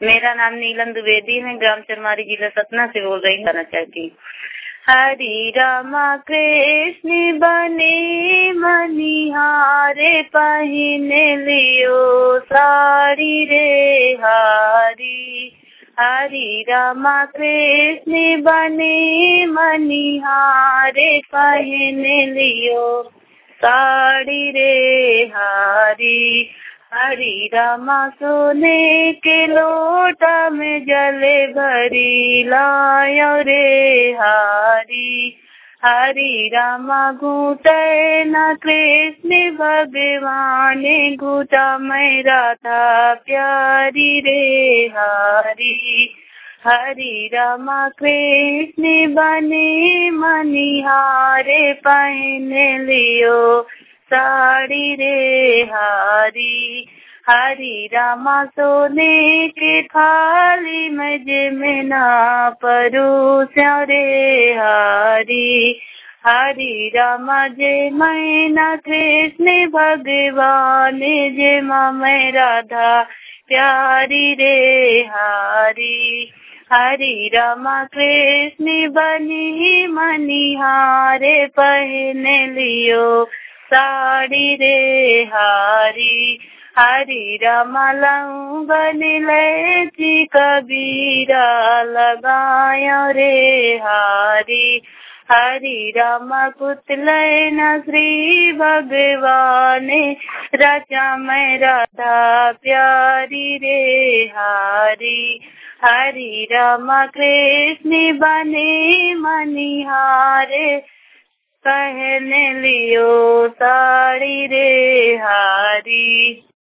मेरा नाम नीलम द्विवेदी है, ग्राम चरमारी, जिला सतना से बोल रही हूँ। चाहती हरि रामा कृष्ण बने मनिहारे, पहिने लियो साड़ी रे हारी। हरि रामा कृष्ण बने मनिहारे, पहिने लियो साड़ी रे हारी। हरि रामा सोने के लोटा में जले भरी लायो रे हारी। हरि रामा घूटे न कृष्ण भगवान, घूटा मैं राधा प्यारी रे हारी। हरि रामा कृष्ण बने मनिहारे, पहने लियो साड़ी रे हारी। हरि रामा सोने के थाली में जमेना परोसा रे हारी। हरि रामा जय मैना कृष्ण भगवान, जय मैं राधा प्यारी रे हारी। हरि रामा कृष्ण बनी मनिहारे, पहने लियो साड़ी रे हारी। हरि रामा लंबन इलायची कबीरा, लगाया रे हारी। हरि रामा पुतले न श्री भगवान, रचा मैं राधा प्यारी रे हारी। हरि रामा कृष्ण बने मनिहारे, पहने लियो साड़ी रे हारी।